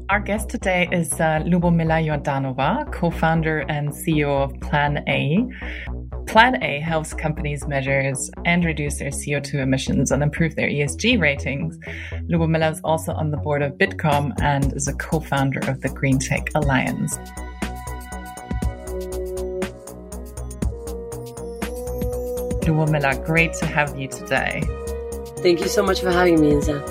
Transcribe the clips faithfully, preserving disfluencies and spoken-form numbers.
Our guest today is uh, Lubomila Jordanova, co-founder and C E O of Plan A. Plan A helps companies measure and reduce their C O two emissions and improve their E S G ratings. Lubomila is also on the board of Bitkom and is a co-founder of the Green Tech Alliance. Lubomila, great to have you today. Thank you so much for having me, Inza.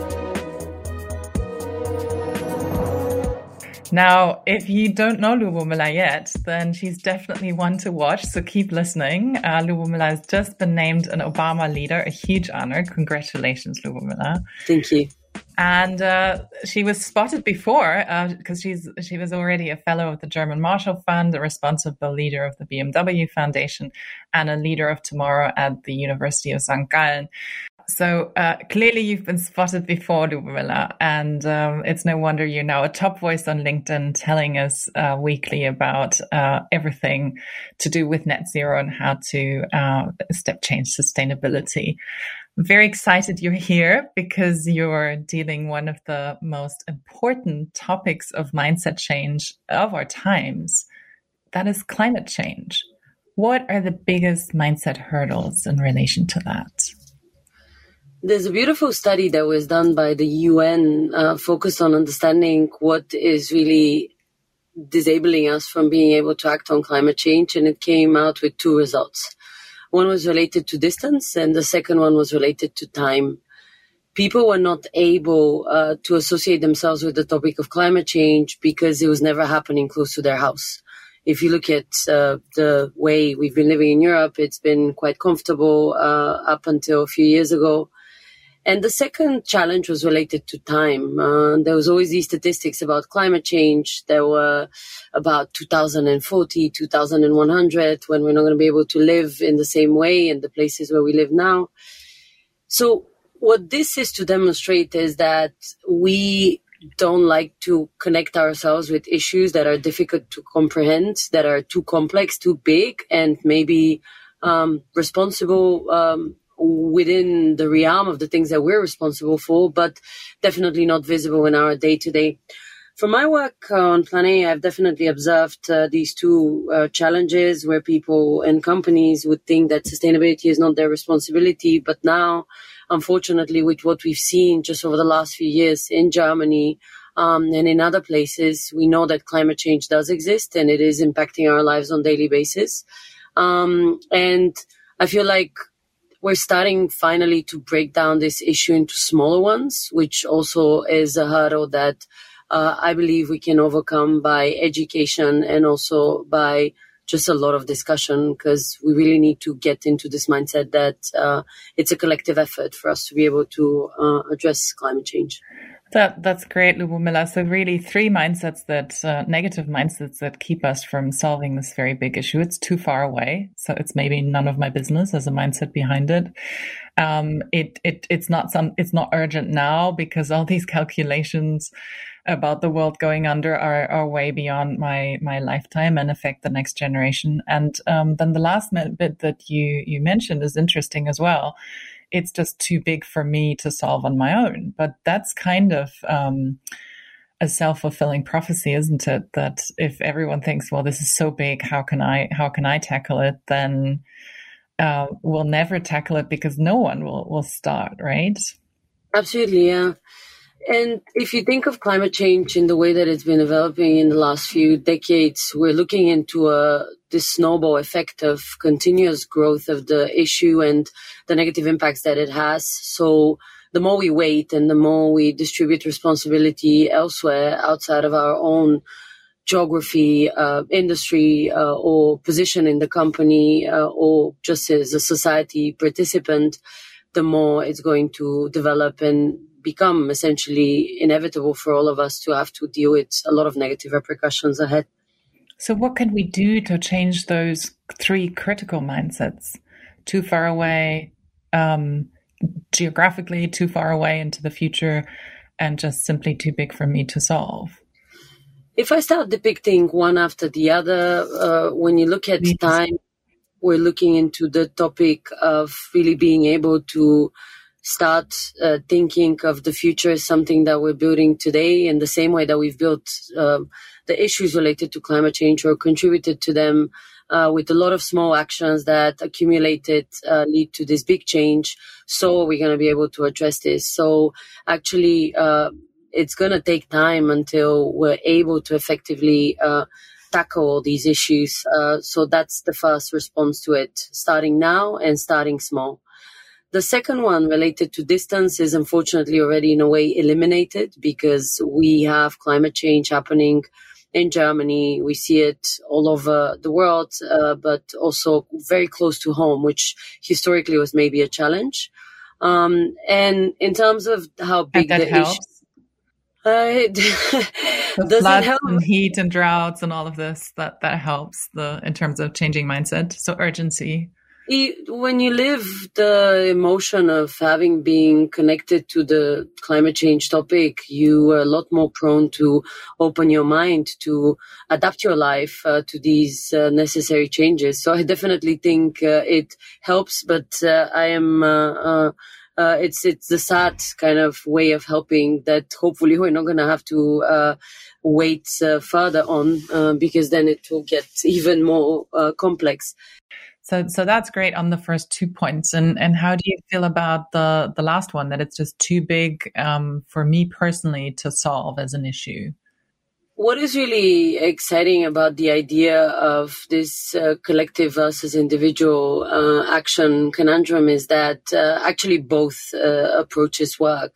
Now, if you don't know Lubomila yet, then she's definitely one to watch, so keep listening. Uh, Lubomila has just been named an Obama leader, a huge honor. Congratulations, Lubomila. Thank you. And uh, she was spotted before because uh, she's she was already a fellow of the German Marshall Fund, a responsible leader of the B M W Foundation, and a leader of tomorrow at the University of Sankt Gallen. So uh, clearly you've been spotted before, Lubomila, and um, it's no wonder you're now a top voice on LinkedIn telling us uh, weekly about uh, everything to do with net zero and how to uh, step change sustainability. I'm very excited you're here because you're dealing one of the most important topics of mindset change of our times. That is climate change. What are the biggest mindset hurdles in relation to that? There's a beautiful study that was done by the U N uh, focused on understanding what is really disabling us from being able to act on climate change, and it came out with two results. One was related to distance, and the second one was related to time. People were not able uh, to associate themselves with the topic of climate change because it was never happening close to their house. If you look at uh, the way we've been living in Europe, it's been quite comfortable uh, up until a few years ago. And the second challenge was related to time. Uh, there was always these statistics about climate change. There were about two thousand forty, two thousand one hundred, when we're not going to be able to live in the same way in the places where we live now. So what this is to demonstrate is that we don't like to connect ourselves with issues that are difficult to comprehend, that are too complex, too big, and maybe um, responsible um within the realm of the things that we're responsible for, but definitely not visible in our day-to-day. From my work on Plan A, I've definitely observed uh, these two uh, challenges where people and companies would think that sustainability is not their responsibility. But now, unfortunately, with what we've seen just over the last few years in Germany um, and in other places, we know that climate change does exist and it is impacting our lives on a daily basis. Um, and I feel like we're starting finally to break down this issue into smaller ones, which also is a hurdle that uh, I believe we can overcome by education and also by just a lot of discussion, because we really need to get into this mindset that uh, it's a collective effort for us to be able to uh, address climate change. That that's great, Lubomila. So really three mindsets that, uh, negative mindsets that keep us from solving this very big issue. It's too far away. So it's maybe none of my business as a mindset behind it. Um, it, it, it's not some, it's not urgent now because all these calculations about the world going under are, are way beyond my, my lifetime and affect the next generation. And, um, then the last bit that you, you mentioned is interesting as well. It's just too big for me to solve on my own. But that's kind of um, a self-fulfilling prophecy, isn't it? That if everyone thinks, well, this is so big, how can I how can I tackle it? Then uh, we'll never tackle it because no one will, will start, right? Absolutely, yeah. And if you think of climate change in the way that it's been developing in the last few decades, we're looking into a this snowball effect of continuous growth of the issue and the negative impacts that it has. So the more we wait and the more we distribute responsibility elsewhere outside of our own geography, uh, industry, uh, or position in the company, uh, or just as a society participant, the more it's going to develop and become essentially inevitable for all of us to have to deal with a lot of negative repercussions ahead. So what can we do to change those three critical mindsets? Too far away, um, geographically too far away into the future, and just simply too big for me to solve? If I start depicting one after the other, uh, when you look at Please. time, we're looking into the topic of really being able to start uh, thinking of the future as something that we're building today in the same way that we've built uh, the issues related to climate change or contributed to them uh, with a lot of small actions that accumulated uh, lead to this big change. So we're going to be able to address this. So actually, uh, it's going to take time until we're able to effectively uh, tackle all these issues. Uh, so that's the first response to it, starting now and starting small. The second one related to distance is unfortunately already in a way eliminated because we have climate change happening in Germany. We see it all over the world, uh, but also very close to home, which historically was maybe a challenge. Um, and in terms of how big and that the helps. issue, uh, it does floods it help? And heat and droughts and all of this, that, that helps the in terms of changing mindset. So urgency. When you live the emotion of having been connected to the climate change topic, you are a lot more prone to open your mind, to adapt your life uh, to these uh, necessary changes. So I definitely think uh, it helps, but uh, I am, uh, uh, uh, it's, it's the sad kind of way of helping that hopefully we're not going to have to uh, wait uh, further on uh, because then it will get even more uh, complex. So, so that's great on the first two points. And, and how do you feel about the, the last one, that it's just too big, um, for me personally to solve as an issue? What is really exciting about the idea of this uh, collective versus individual uh, action conundrum is that uh, actually both uh, approaches work.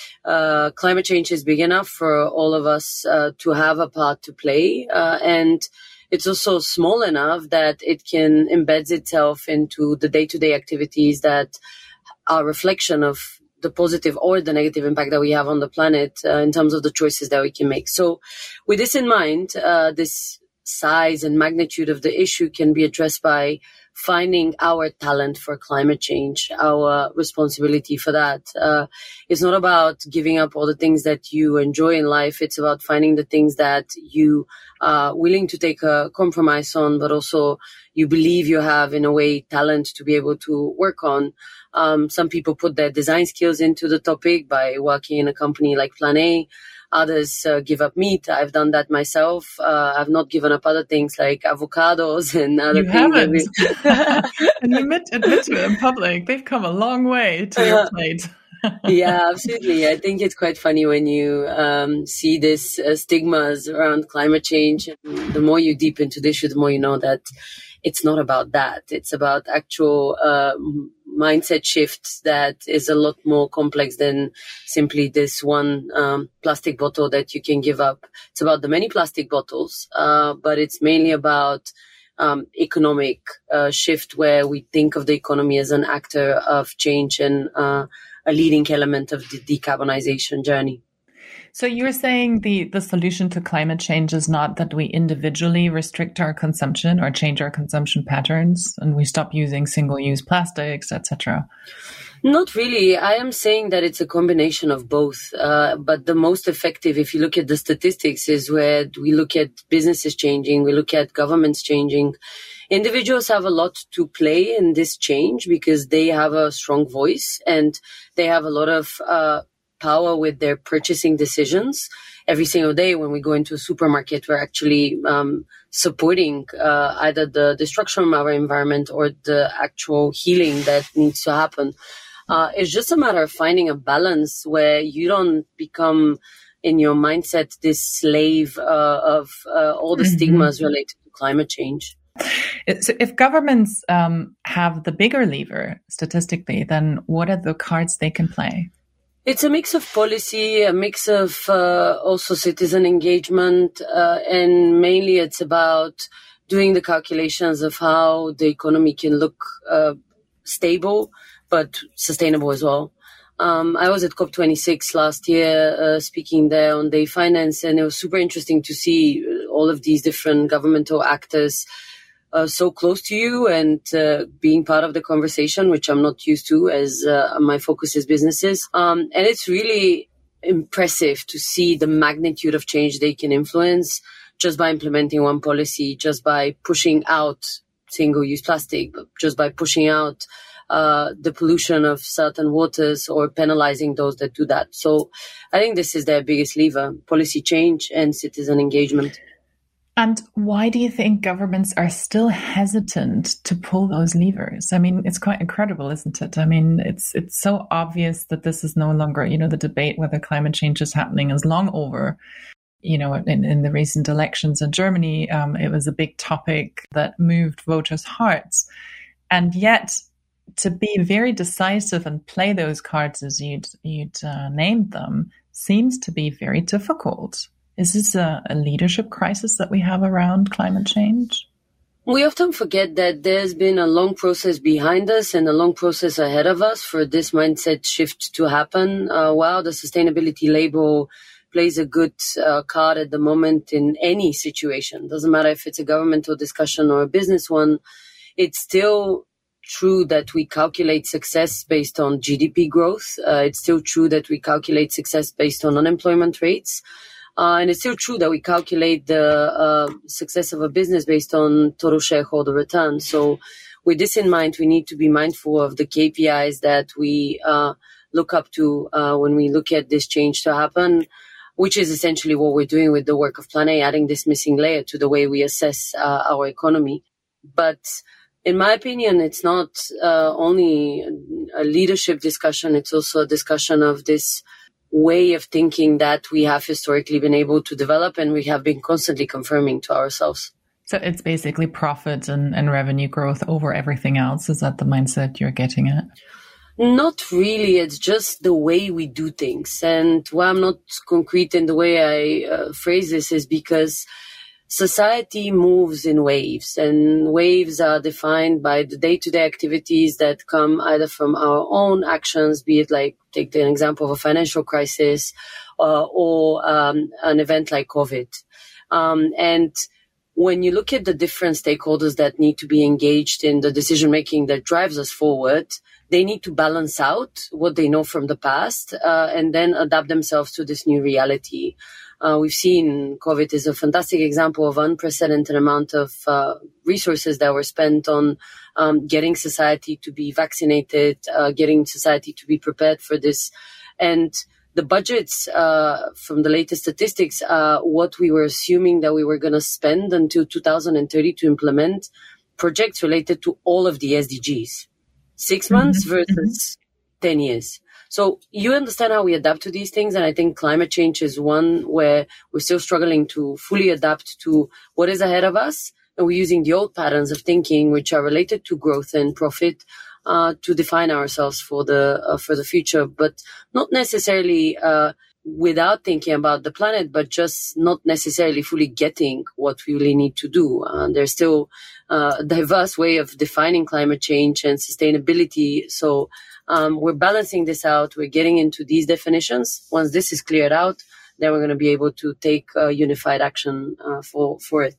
Uh, climate change is big enough for all of us uh, to have a part to play, uh, and it's also small enough that it can embed itself into the day-to-day activities that are a reflection of the positive or the negative impact that we have on the planet uh, in terms of the choices that we can make. So with this in mind, uh, this size and magnitude of the issue can be addressed by finding our talent for climate change, our responsibility for that. Uh, it's not about giving up all the things that you enjoy in life. It's about finding the things that you are willing to take a compromise on, but also you believe you have, in a way, talent to be able to work on. Um, some people put their design skills into the topic by working in a company like Plan A. Others uh, give up meat. I've done that myself. Uh, I've not given up other things like avocados and other you things. Haven't. And you admit, admit to it in public. They've come a long way to your plate. Yeah, absolutely. I think it's quite funny when you um, see this uh, stigmas around climate change. And the more you deep into the issue, the more you know that it's not about that. It's about actual uh, mindset shift that is a lot more complex than simply this one um, plastic bottle that you can give up. It's about the many plastic bottles, uh, but it's mainly about um, economic uh, shift where we think of the economy as an actor of change and uh, a leading element of the decarbonization journey. So you're saying the, the solution to climate change is not that we individually restrict our consumption or change our consumption patterns and we stop using single-use plastics, et cetera? Not really. I am saying that it's a combination of both. Uh, but the most effective, if you look at the statistics, is where we look at businesses changing, we look at governments changing. Individuals have a lot to play in this change because they have a strong voice and they have a lot of uh, power with their purchasing decisions. Every single day when we go into a supermarket, we're actually um, supporting uh, either the destruction of our environment or the actual healing that needs to happen. Uh, it's just a matter of finding a balance where you don't become in your mindset this slave uh, of uh, all the mm-hmm. stigmas related to climate change. So if governments um, have the bigger lever statistically, then what are the cards they can play? It's a mix of policy, a mix of uh, also citizen engagement, uh, and mainly it's about doing the calculations of how the economy can look uh, stable, but sustainable as well. Um, I was at COP twenty-six last year, uh, speaking there on Day Finance, and it was super interesting to see all of these different governmental actors Uh, so close to you and uh, being part of the conversation, which I'm not used to as uh, my focus is businesses. Um, and it's really impressive to see the magnitude of change they can influence just by implementing one policy, just by pushing out single-use plastic, just by pushing out uh, the pollution of certain waters or penalizing those that do that. So I think this is their biggest lever, policy change and citizen engagement. And why do you think governments are still hesitant to pull those levers? I mean, it's quite incredible, isn't it? I mean, it's it's so obvious that this is no longer, you know, the debate whether climate change is happening is long over. You know, in, in the recent elections in Germany, um, it was a big topic that moved voters' hearts. And yet, to be very decisive and play those cards as you'd, you'd uh, named them seems to be very difficult. Is this a, a leadership crisis that we have around climate change? We often forget that there's been a long process behind us and a long process ahead of us for this mindset shift to happen. Uh, while the sustainability label plays a good uh, card at the moment in any situation, doesn't matter if it's a governmental discussion or a business one, it's still true that we calculate success based on G D P growth. Uh, it's still true that we calculate success based on unemployment rates. Uh, and it's still true that we calculate the uh, success of a business based on total shareholder return. So with this in mind, we need to be mindful of the K P Is that we uh, look up to uh, when we look at this change to happen, which is essentially what we're doing with the work of Plan A, adding this missing layer to the way we assess uh, our economy. But in my opinion, it's not uh, only a leadership discussion, it's also a discussion of this way of thinking that we have historically been able to develop and we have been constantly confirming to ourselves. So it's basically profit and, and revenue growth over everything else. Is that the mindset you're getting at? Not really. It's just the way we do things. And why I'm not concrete in the way I uh, phrase this is because society moves in waves, and waves are defined by the day-to-day activities that come either from our own actions, be it like, take the example of a financial crisis, uh, or um, an event like COVID. Um, and when you look at the different stakeholders that need to be engaged in the decision-making that drives us forward, they need to balance out what they know from the past uh, and then adapt themselves to this new reality. Uh, we've seen COVID is a fantastic example of unprecedented amount of uh, resources that were spent on um, getting society to be vaccinated, uh, getting society to be prepared for this. And the budgets uh, from the latest statistics are what we were assuming that we were going to spend until two thousand thirty to implement projects related to all of the S D Gs. Six mm-hmm. months versus mm-hmm. ten years. So you understand how we adapt to these things. And I think climate change is one where we're still struggling to fully adapt to what is ahead of us. And we're using the old patterns of thinking, which are related to growth and profit, uh, to define ourselves for the, uh, for the future, but not necessarily, uh, without thinking about the planet, but just not necessarily fully getting what we really need to do. Uh, there's still uh, a diverse way of defining climate change and sustainability. So um, we're balancing this out. We're getting into these definitions. Once this is cleared out, then we're going to be able to take uh, unified action uh, for, for it.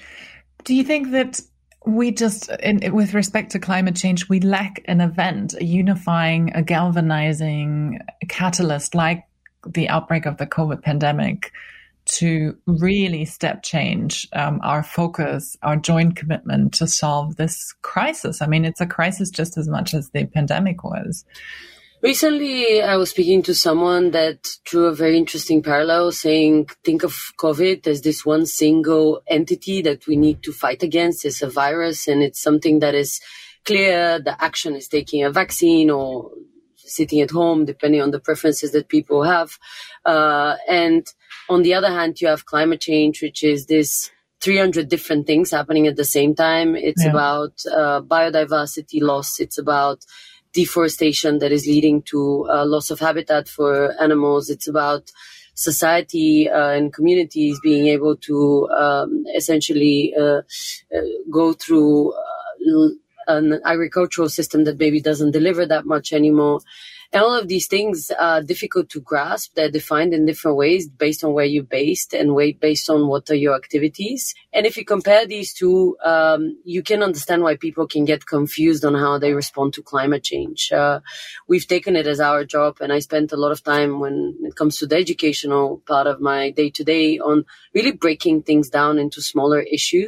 Do you think that we just, in, with respect to climate change, we lack an event, a unifying, a galvanizing catalyst like the outbreak of the COVID pandemic to really step change um, our focus, our joint commitment to solve this crisis? I mean, it's a crisis just as much as the pandemic was. Recently, I was speaking to someone that drew a very interesting parallel, saying, think of COVID as this one single entity that we need to fight against. It's a virus, and it's something that is clear. The action is taking a vaccine or sitting at home, depending on the preferences that people have. Uh, and on the other hand, you have climate change, which is this three hundred different things happening at the same time. It's yeah. about uh, biodiversity loss. It's about deforestation that is leading to uh, loss of habitat for animals. It's about society uh, and communities being able to um, essentially uh, uh, go through uh, an agricultural system that maybe doesn't deliver that much anymore. And all of these things are difficult to grasp. They're defined in different ways based on where you're based and based on what are your activities. And if you compare these two, um, you can understand why people can get confused on how they respond to climate change. Uh, we've taken it as our job, and I spent a lot of time when it comes to the educational part of my day-to-day on really breaking things down into smaller issues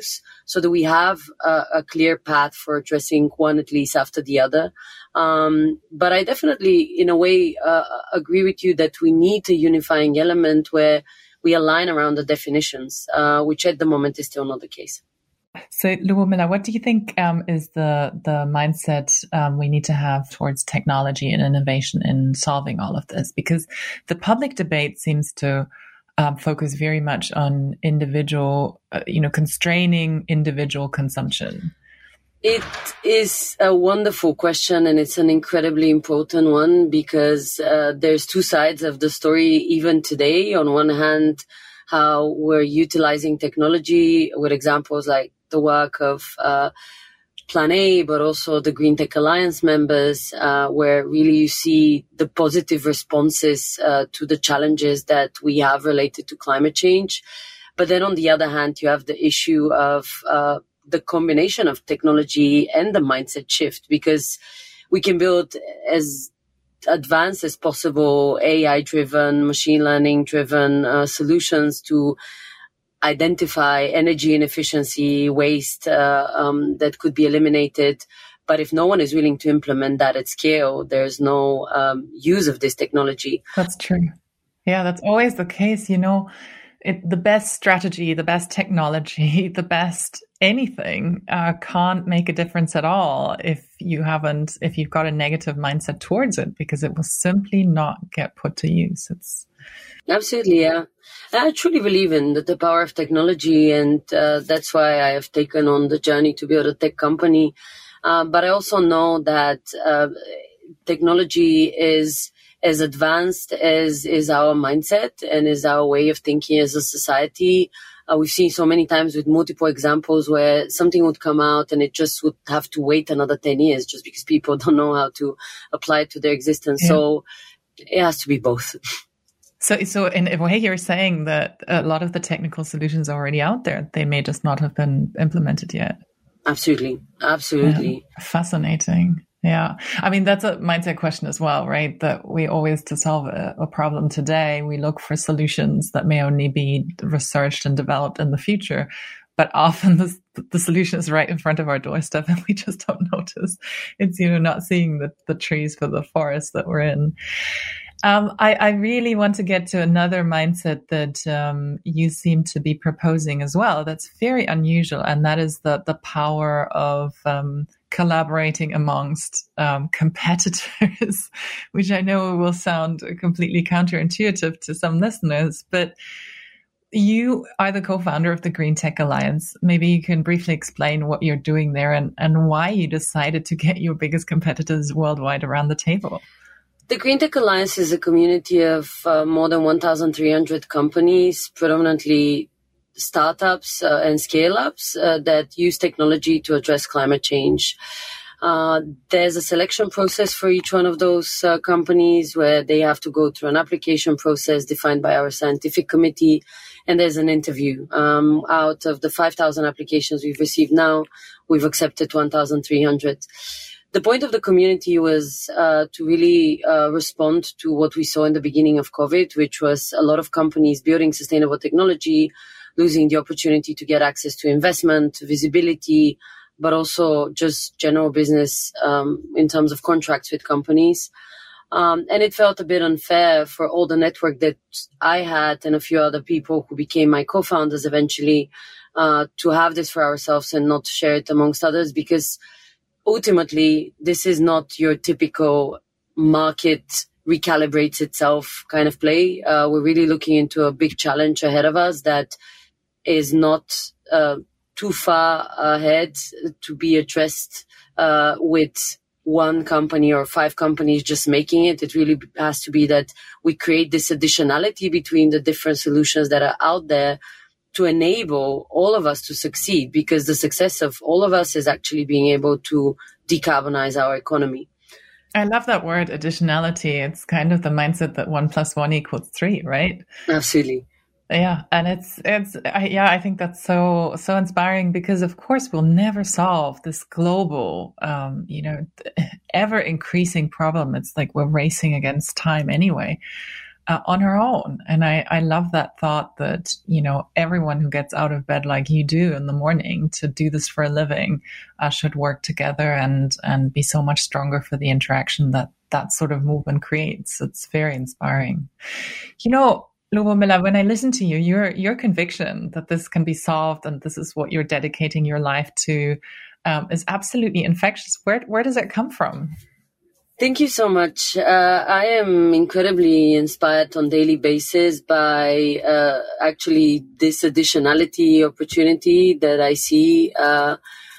so that we have a, a clear path for addressing one at least after the other. Um, but I definitely, in a way, uh, agree with you that we need a unifying element where we align around the definitions, uh, which at the moment is still not the case. So, Lubomila, what do you think um, is the the mindset um, we need to have towards technology and innovation in solving all of this? Because the public debate seems to um, focus very much on individual, uh, you know, constraining individual consumption. It is a wonderful question, and it's an incredibly important one because uh, there's two sides of the story even today. On one hand, how we're utilizing technology with examples like the work of uh, Plan A, but also the Green Tech Alliance members, uh, where really you see the positive responses uh, to the challenges that we have related to climate change. But then on the other hand, you have the issue of uh, the combination of technology and the mindset shift, because we can build as advanced as possible A I-driven, machine learning-driven uh, solutions to identify energy inefficiency, waste uh, um, that could be eliminated. But if no one is willing to implement that at scale, there's no um, use of this technology. That's true. Yeah, that's always the case. You know, it, the best strategy, the best technology, the best anything uh, can't make a difference at all if you haven't, if you've got a negative mindset towards it, because it will simply not get put to use. It's absolutely, yeah. I truly believe in the, the power of technology, and uh, that's why I have taken on the journey to build a tech company. Uh, but I also know that uh, technology is as advanced as is our mindset and is our way of thinking as a society. Uh, we've seen so many times with multiple examples where something would come out and it just would have to wait another ten years just because people don't know how to apply it to their existence. Yeah. So it has to be both. So, so in a way, you're saying that a lot of the technical solutions are already out there. They may just not have been implemented yet. Absolutely. Absolutely. Yeah. Fascinating. Yeah. I mean, that's a mindset question as well, right? That we always, to solve a, a problem today, we look for solutions that may only be researched and developed in the future. But often the, the solution is right in front of our doorstep and we just don't notice. It's, you know, not seeing the, the trees for the forest that we're in. Um, I, I really want to get to another mindset that um, you seem to be proposing as well. That's very unusual, and that is the the power of um, collaborating amongst um, competitors, which I know will sound completely counterintuitive to some listeners, but you are the co-founder of the Green Tech Alliance. Maybe you can briefly explain what you're doing there and, and why you decided to get your biggest competitors worldwide around the table. The Green Tech Alliance is a community of uh, more than one thousand three hundred companies, predominantly startups uh, and scale-ups uh, that use technology to address climate change. Uh, there's a selection process for each one of those uh, companies where they have to go through an application process defined by our scientific committee, and there's an interview. Um, out of the five thousand applications we've received now, we've accepted one thousand three hundred. The point of the community was uh, to really uh, respond to what we saw in the beginning of COVID, which was a lot of companies building sustainable technology, losing the opportunity to get access to investment, visibility, but also just general business um, in terms of contracts with companies. Um, and it felt a bit unfair for all the network that I had and a few other people who became my co-founders eventually uh, to have this for ourselves and not share it amongst others, because ultimately, this is not your typical market recalibrates itself kind of play. Uh, we're really looking into a big challenge ahead of us that is not uh, too far ahead to be addressed uh, with one company or five companies just making it. It really has to be that we create this additionality between the different solutions that are out there to enable all of us to succeed, because the success of all of us is actually being able to decarbonize our economy. I love that word, additionality. It's kind of the mindset that one plus one equals three, right? Absolutely. Yeah. And it's, it's, I, yeah, I think that's so, so inspiring, because of course we'll never solve this global, um, you know, ever increasing problem. It's like we're racing against time anyway. uh, on her own. And I, I love that thought that, you know, everyone who gets out of bed like you do in the morning to do this for a living uh, should work together and, and be so much stronger for the interaction that that sort of movement creates. It's very inspiring. You know, Lubomila, when I listen to you, your your conviction that this can be solved and this is what you're dedicating your life to um, is absolutely infectious. Where where does it come from? Thank you so much. Uh, I am incredibly inspired on a daily basis by uh, actually this additionality opportunity that I see. Uh,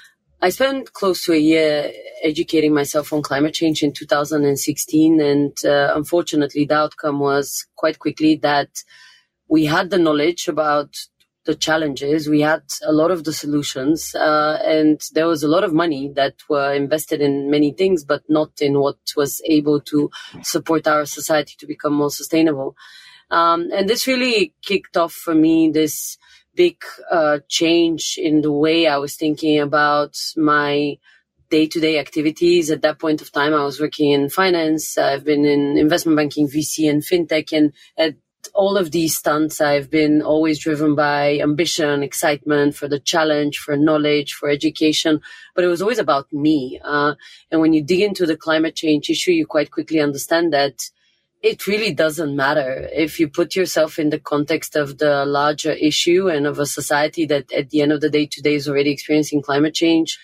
I spent close to a year educating myself on climate change in two thousand sixteen, and uh, unfortunately the outcome was quite quickly that we had the knowledge about the challenges, we had a lot of the solutions, uh, and there was a lot of money that were invested in many things, but not in what was able to support our society to become more sustainable. Um, and this really kicked off for me this big uh, change in the way I was thinking about my day-to-day activities. At that point of time, I was working in finance. I've been in investment banking, V C, and fintech. And at all of these stunts, I've been always driven by ambition, excitement for the challenge, for knowledge, for education. But it was always about me. Uh, and when you dig into the climate change issue, you quite quickly understand that it really doesn't matter if you put yourself in the context of the larger issue and of a society that at the end of the day today is already experiencing climate change.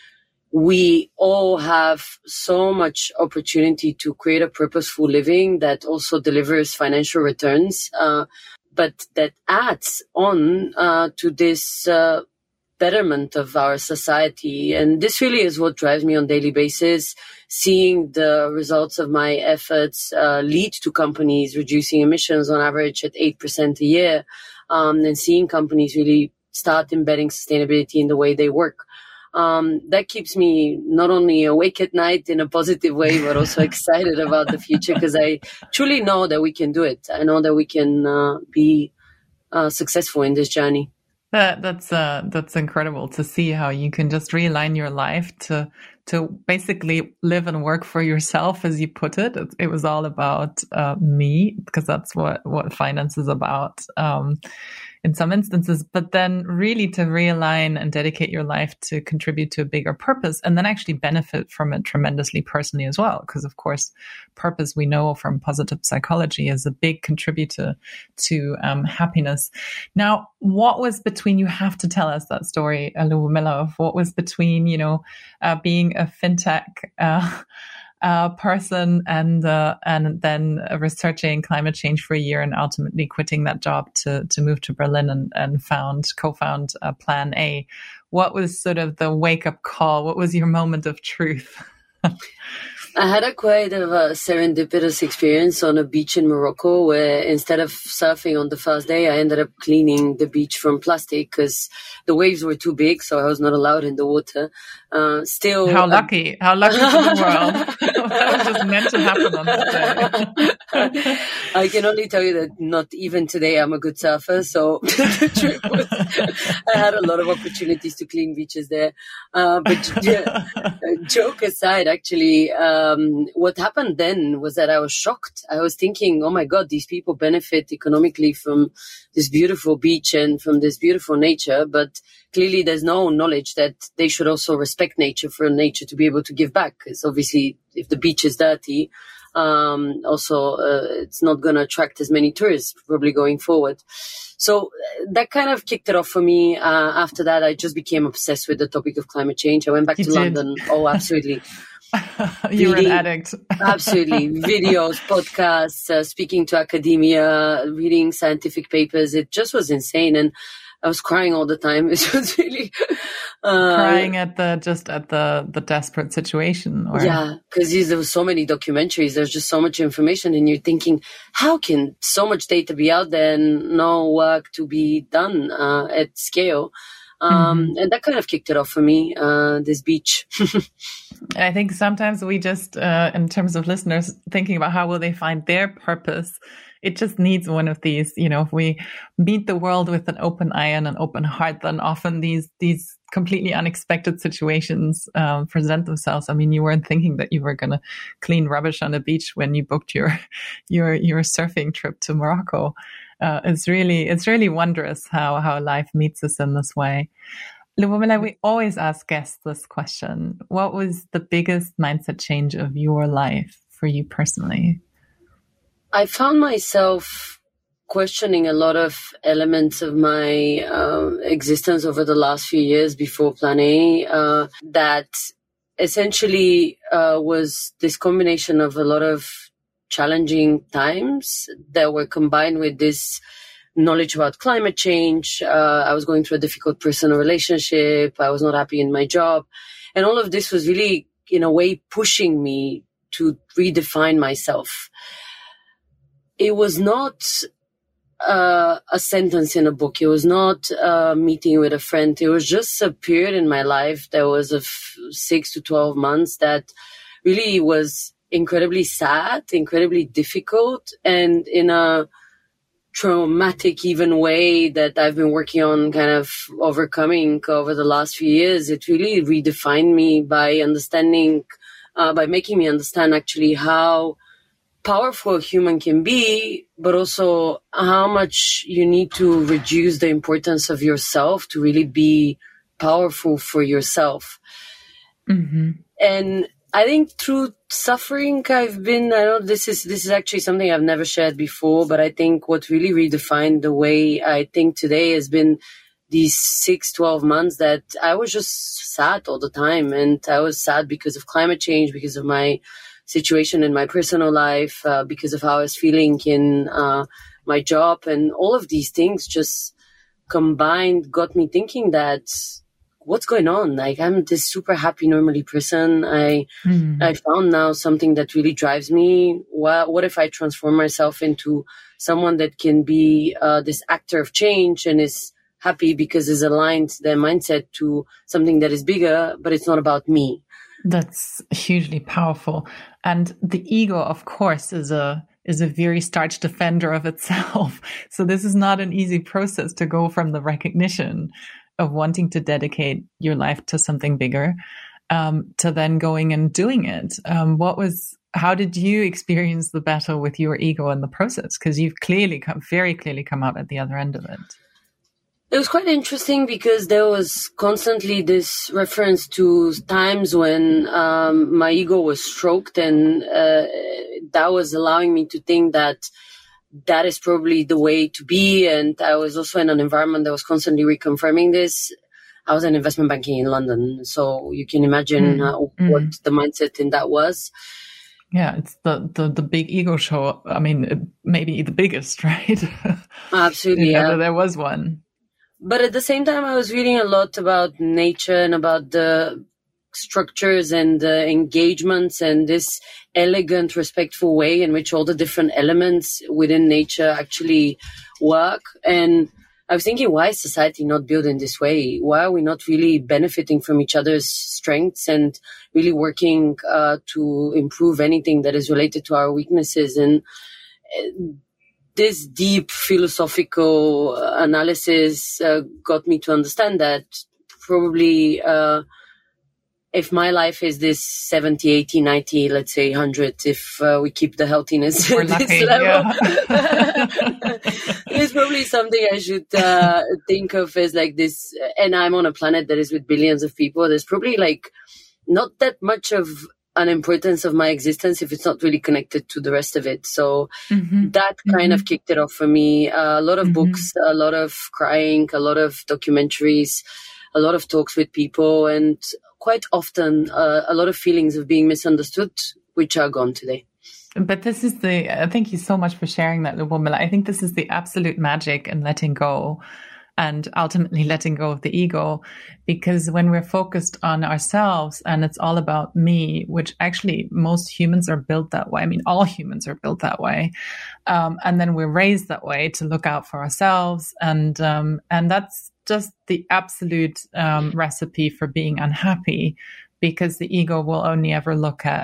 We all have so much opportunity to create a purposeful living that also delivers financial returns, uh, but that adds on uh, to this uh, betterment of our society. And this really is what drives me on a daily basis, seeing the results of my efforts uh, lead to companies reducing emissions on average at eight percent a year, um, and seeing companies really start embedding sustainability in the way they work. Um, that keeps me not only awake at night in a positive way, but also excited about the future, because I truly know that we can do it. I know that we can uh, be uh, successful in this journey. That that's uh, that's incredible to see how you can just realign your life to to basically live and work for yourself, as you put it. It, it was all about uh, me, because that's what what finance is about. Um, in some instances, but then really to realign and dedicate your life to contribute to a bigger purpose, and then actually benefit from it tremendously personally as well. Because of course, purpose, we know from positive psychology, is a big contributor to um, happiness. Now, what was between, you have to tell us that story, Lubomila, of what was between, you know, uh, being a fintech uh, Uh, person and uh, and then researching climate change for a year and ultimately quitting that job to to move to Berlin and, and found co-found uh, Plan A. What was sort of the wake-up call? What was your moment of truth? I had a quite of a serendipitous experience on a beach in Morocco, where instead of surfing on the first day, I ended up cleaning the beach from plastic because the waves were too big, so I was not allowed in the water. Uh, still, how lucky! Uh, how lucky for the world! That was just meant to happen on that day. I can only tell you that not even today I'm a good surfer. So the trip was, I had a lot of opportunities to clean beaches there. Uh, but yeah, joke aside, actually. Uh, Um, what happened then was that I was shocked. I was thinking, oh my God, these people benefit economically from this beautiful beach and from this beautiful nature. But clearly there's no knowledge that they should also respect nature for nature to be able to give back. Because obviously if the beach is dirty, um, also uh, it's not going to attract as many tourists probably going forward. So that kind of kicked it off for me. Uh, after that, I just became obsessed with the topic of climate change. I went back you to did. London. Oh, absolutely. You were an addict. Absolutely. Videos, podcasts, uh, speaking to academia, reading scientific papers. It just was insane. And I was crying all the time. It was really... Uh, crying at the, just at the, the desperate situation. Or... Yeah, because there were so many documentaries. There's just so much information. And you're thinking, how can so much data be out there and no work to be done uh, at scale? Um, mm-hmm. And that kind of kicked it off for me, uh, this beach. I think sometimes we just, uh, in terms of listeners, thinking about how will they find their purpose it just needs one of these, you know, if we meet the world with an open eye and an open heart, then often these, these completely unexpected situations um, present themselves. I mean, you weren't thinking that you were going to clean rubbish on a beach when you booked your, your, your surfing trip to Morocco. Uh, it's really, it's really wondrous how, how life meets us in this way. Lubomila, we always ask guests this question. What was the biggest mindset change of your life for you personally? I found myself questioning a lot of elements of my uh, existence over the last few years before Plan A, uh, that essentially uh, was this combination of a lot of challenging times that were combined with this knowledge about climate change. Uh, I was going through a difficult personal relationship. I was not happy in my job. And all of this was really, in a way, pushing me to redefine myself. It was not uh, a sentence in a book. It was not a meeting with a friend. It was just a period in my life that was of six to twelve months that really was incredibly sad, incredibly difficult, and in a traumatic even way that I've been working on kind of overcoming over the last few years. It really redefined me by understanding, uh, by making me understand actually how powerful a human can be, but also how much you need to reduce the importance of yourself to really be powerful for yourself. Mm-hmm. And I think through suffering, I've been, I know this is, this is actually something I've never shared before, but I think what really redefined the way I think today has been these six, twelve months that I was just sad all the time. And I was sad because of climate change, because of my situation in my personal life, uh, because of how I was feeling in uh, my job. And all of these things just combined got me thinking that, what's going on? Like, I'm this super happy, normally person. I mm. I found now something that really drives me. What, what if I transform myself into someone that can be uh, this actor of change and is happy because it's aligned their mindset to something that is bigger, but it's not about me. That's hugely powerful. And the ego, of course, is a is a very starch defender of itself. So this is not an easy process to go from the recognition of wanting to dedicate your life to something bigger, um, to then going and doing it. Um, what was, how did you experience the battle with your ego in the process? Because you've clearly come, very clearly come out at the other end of it. It was quite interesting because there was constantly this reference to times when um, my ego was stroked, and uh, that was allowing me to think that that is probably the way to be. And I was also in an environment that was constantly reconfirming this. I was in investment banking in London, so you can imagine mm. uh, mm. what the mindset in that was. Yeah, it's the, the, the big ego show. I mean, maybe the biggest, right? Absolutely, yeah. There was one. But at the same time, I was reading a lot about nature and about the structures and the engagements and this elegant, respectful way in which all the different elements within nature actually work. And I was thinking, why is society not built in this way? Why are we not really benefiting from each other's strengths and really working uh, to improve anything that is related to our weaknesses? And uh, this deep philosophical analysis uh, got me to understand that probably uh, if my life is this seventy, eighty, ninety, let's say one hundred, if uh, we keep the healthiness We're at lucky, this level, yeah. it's probably something I should uh, think of as like this. And I'm on a planet that is with billions of people. There's probably like not that much of an importance of my existence if it's not really connected to the rest of it. So mm-hmm. that kind mm-hmm. of kicked it off for me. Uh, a lot of mm-hmm. books, a lot of crying, a lot of documentaries, a lot of talks with people, and quite often uh, a lot of feelings of being misunderstood, which are gone today. But this is the, uh, thank you so much for sharing that, Lubomila. I think this is the absolute magic in letting go, and ultimately letting go of the ego, because when we're focused on ourselves and it's all about me, which actually most humans are built that way. I mean, all humans are built that way. Um, and then we're raised that way to look out for ourselves. And, um, and that's just the absolute, um, recipe for being unhappy, because the ego will only ever look at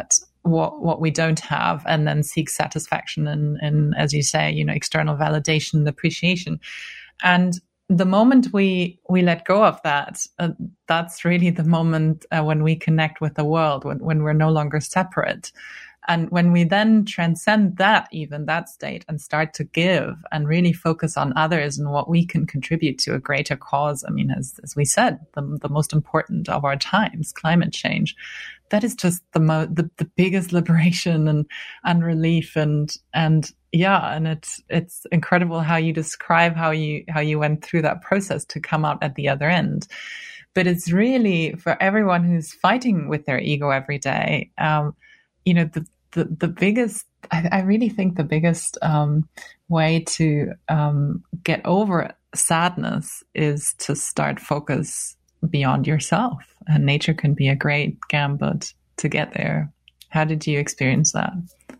what what we don't have, and then seek satisfaction in, in, as you say, you know, external validation, appreciation. And the moment we we let go of that, uh, that's really the moment uh, when we connect with the world, when, when we're no longer separate. And when we then transcend that, even that state, and start to give and really focus on others and what we can contribute to a greater cause. I mean, as, as we said, the, the most important of our times, climate change, that is just the mo- the, the biggest liberation and, and relief. And, and yeah, and it's, it's incredible how you describe how you, how you went through that process to come out at the other end. But it's really for everyone who's fighting with their ego every day, um, you know, the, The, the biggest, I, I really think the biggest um, way to um, get over sadness is to start focus beyond yourself. And nature can be a great gambit to get there. How did you experience that?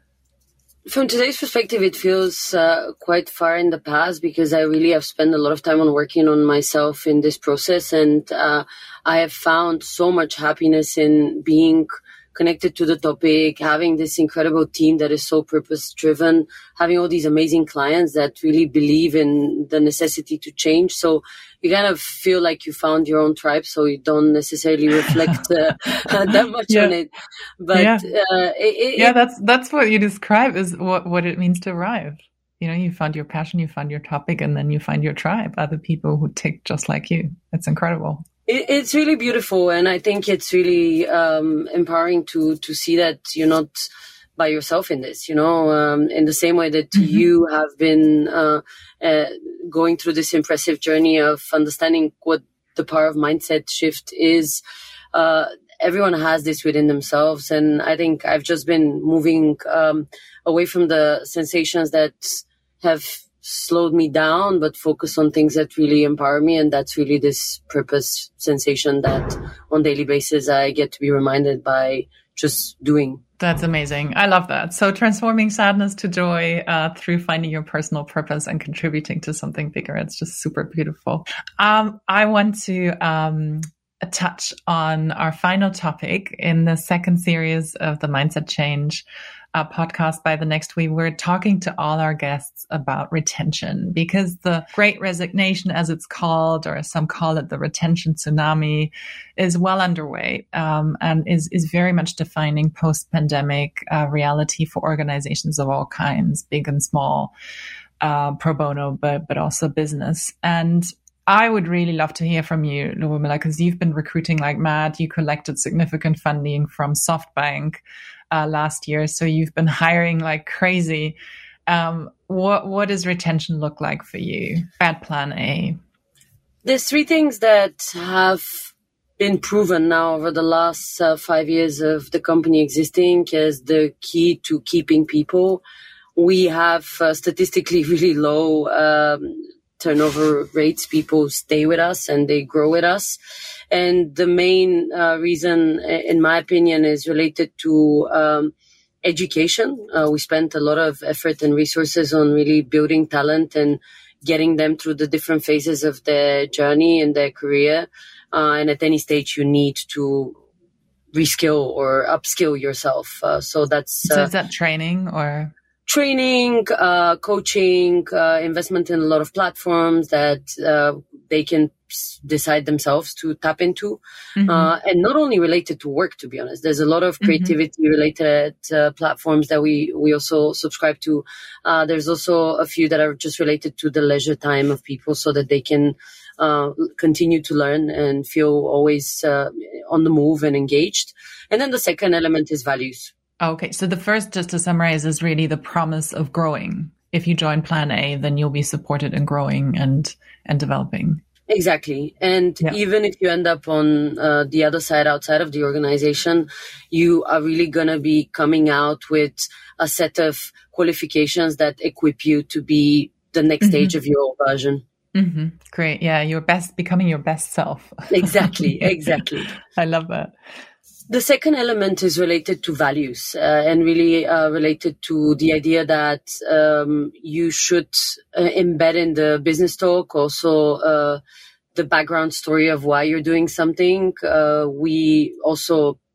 From today's perspective, it feels uh, quite far in the past, because I really have spent a lot of time on working on myself in this process. And uh, I have found so much happiness in being connected to the topic, having this incredible team that is so purpose-driven, having all these amazing clients that really believe in the necessity to change. So you kind of feel like you found your own tribe, so you don't necessarily reflect uh, that much yeah. on it. But yeah, uh, it, it, yeah, that's that's what you describe is what, what it means to arrive. You know, you found your passion, you found your topic, and then you find your tribe, other people who tick just like you. It's incredible. It's really beautiful, and I think it's really um, empowering to to see that you're not by yourself in this, you know, um, in the same way that mm-hmm. you have been uh, uh, going through this impressive journey of understanding what the power of mindset shift is. Uh, everyone has this within themselves, and I think I've just been moving um, away from the sensations that have slowed me down, but focus on things that really empower me. And that's really this purpose sensation that on daily basis I get to be reminded by just doing. That's amazing. I love that. So transforming sadness to joy uh, through finding your personal purpose and contributing to something bigger. It's just super beautiful. Um, I want to um, touch on our final topic in the second series of the Mindset Change Uh, podcast by the Next We. We're talking to all our guests about retention, because the Great Resignation, as it's called, or as some call it, the retention tsunami, is well underway um, and is is very much defining post-pandemic uh, reality for organizations of all kinds, big and small, uh, pro bono, but but also business. And I would really love to hear from you, Lubomila, because you've been recruiting like mad. You collected significant funding from SoftBank Uh, last year. So you've been hiring like crazy. Um, what, what does retention look like for you at Plan A? There's three things that have been proven now over the last uh, five years of the company existing as the key to keeping people. We have uh, statistically really low um, turnover rates. People stay with us and they grow with us. And the main uh, reason, in my opinion, is related to um, education. Uh, we spent a lot of effort and resources on really building talent and getting them through the different phases of their journey and their career. Uh, and at any stage, you need to reskill or upskill yourself. Uh, so that's... Uh, so is that training or... Training, uh, coaching, uh, investment in a lot of platforms that uh, they can decide themselves to tap into. Mm-hmm. Uh, and not only related to work, to be honest. There's a lot of creativity mm-hmm. related uh, platforms that we, we also subscribe to. Uh, there's also a few that are just related to the leisure time of people so that they can uh, continue to learn and feel always uh, on the move and engaged. And then the second element is values. Okay, so the first, just to summarize, is really the promise of growing. If you join Plan A, then you'll be supported in growing and and developing. Exactly. And yeah. even if you end up on uh, the other side, outside of the organization, you are really going to be coming out with a set of qualifications that equip you to be the next mm-hmm. stage of your version. Mm-hmm. Great. Yeah, your best, becoming your best self. Exactly, exactly. I love that. The second element is related to values uh, and really uh, related to the idea that um, you should uh, embed in the business talk also uh, the background story of why you're doing something. Uh, we also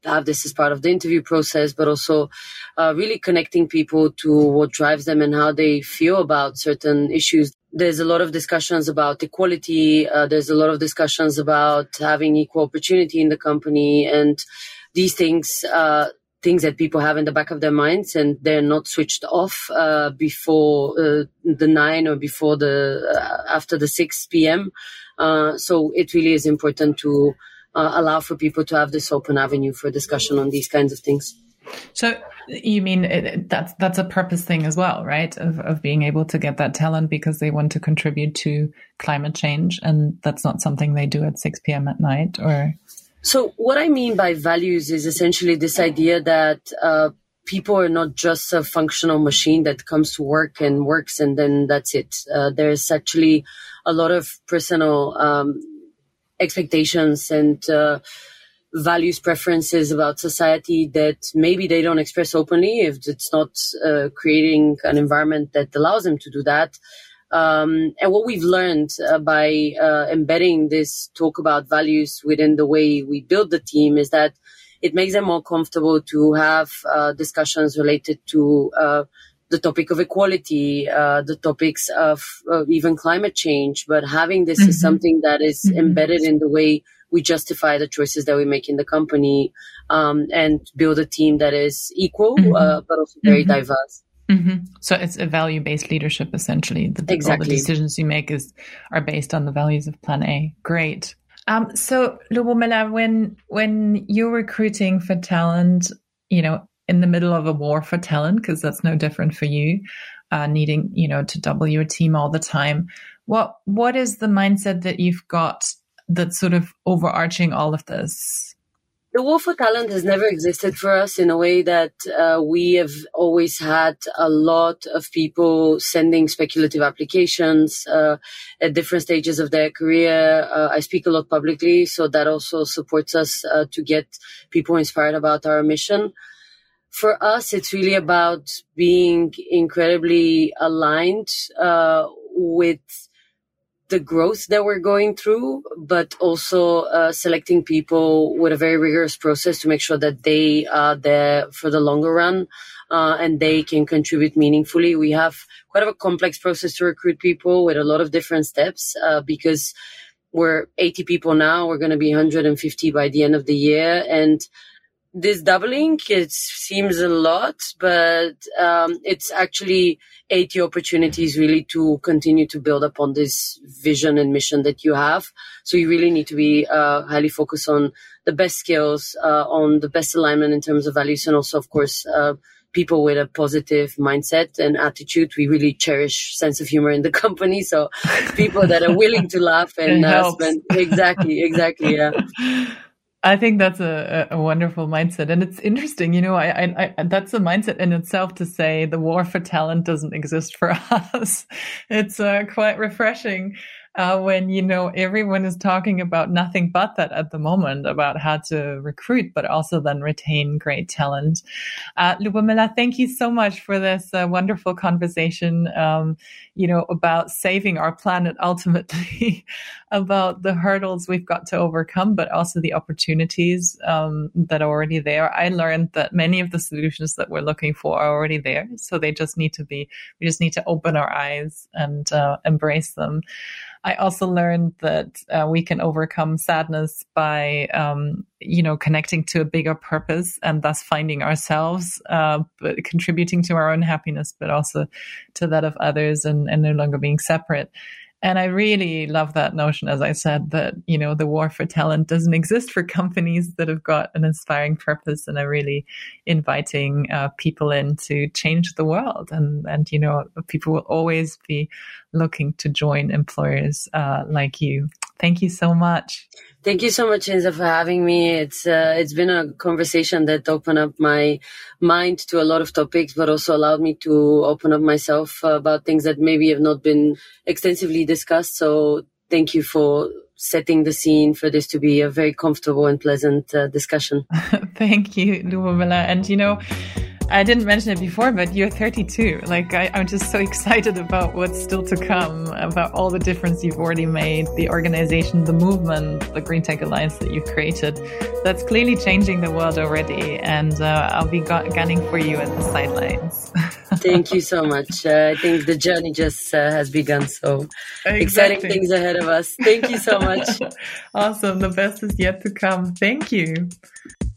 have this as part of the interview process, but also uh, really connecting people to what drives them and how they feel about certain issues. There's a lot of discussions about equality. Uh, there's a lot of discussions about having equal opportunity in the company, and these things, uh, things that people have in the back of their minds, and they're not switched off uh, before uh, the nine or before the uh, after the six p.m. Uh, so it really is important to uh, allow for people to have this open avenue for discussion on these kinds of things. So you mean it, that's that's a purpose thing as well, right? Of of being able to get that talent because they want to contribute to climate change, and that's not something they do at six p.m. at night, or. So what I mean by values is essentially this idea that uh, people are not just a functional machine that comes to work and works and then that's it. Uh, there's actually a lot of personal um, expectations and uh, values, preferences about society that maybe they don't express openly if it's not uh, creating an environment that allows them to do that. Um, and what we've learned uh, by uh, embedding this talk about values within the way we build the team is that it makes them more comfortable to have uh, discussions related to uh, the topic of equality, uh, the topics of uh, even climate change. But having this mm-hmm. is something that is mm-hmm. embedded in the way we justify the choices that we make in the company, um, and build a team that is equal, mm-hmm. uh, but also very mm-hmm. diverse. Mm-hmm. So it's a value-based leadership, essentially. The, exactly. All the decisions you make is are based on the values of Plan A. Great. Um, so, Lubomila, when when you're recruiting for talent, you know, in the middle of a war for talent, because that's no different for you, uh, needing, you know, to double your team all the time, what what is the mindset that you've got that's sort of overarching all of this? The war for talent has never existed for us in a way that uh, we have always had a lot of people sending speculative applications uh, at different stages of their career. Uh, I speak a lot publicly, so that also supports us uh, to get people inspired about our mission. For us, it's really about being incredibly aligned uh, with the growth that we're going through, but also uh, selecting people with a very rigorous process to make sure that they are there for the longer run uh, and they can contribute meaningfully. We have quite a complex process to recruit people with a lot of different steps uh, because we're eighty people now. We're going to be one hundred fifty by the end of the year. And this doubling, it seems a lot, but um, it's actually eighty opportunities really to continue to build upon this vision and mission that you have. So you really need to be uh, highly focused on the best skills, uh, on the best alignment in terms of values, and also, of course, uh, people with a positive mindset and attitude. We really cherish sense of humor in the company. So people that are willing to laugh and uh, spend. Exactly, exactly, yeah. I think that's a, a wonderful mindset. And it's interesting, you know, I, I, I, that's a mindset in itself to say the war for talent doesn't exist for us. It's uh, quite refreshing uh, when, you know, everyone is talking about nothing but that at the moment, about how to recruit, but also then retain great talent. Uh, Lubomila, thank you so much for this uh, wonderful conversation, um, you know, about saving our planet ultimately, about the hurdles we've got to overcome, but also the opportunities um, that are already there. I learned that many of the solutions that we're looking for are already there. So they just need to be, we just need to open our eyes and uh, embrace them. I also learned that uh, we can overcome sadness by, um, you know, connecting to a bigger purpose and thus finding ourselves, uh, but contributing to our own happiness, but also to that of others, and, and no longer being separate. And I really love that notion, as I said, that, you know, the war for talent doesn't exist for companies that have got an inspiring purpose and are really inviting uh, people in to change the world. And, and, you know, people will always be looking to join employers uh, like you. Thank you so much. Thank you so much, Inza, for having me. It's uh, it's been a conversation that opened up my mind to a lot of topics, but also allowed me to open up myself uh, about things that maybe have not been extensively discussed. So thank you for setting the scene for this to be a very comfortable and pleasant uh, discussion. Thank you, Lubomila. And, you know, I didn't mention it before, but you're thirty-two. Like, I, I'm just so excited about what's still to come, about all the difference you've already made, the organization, the movement, the Green Tech Alliance that you've created. That's clearly changing the world already. And uh, I'll be gunning for you at the sidelines. Thank you so much. Uh, I think the journey just uh, has begun. So exactly. Exciting things ahead of us. Thank you so much. Awesome. The best is yet to come. Thank you.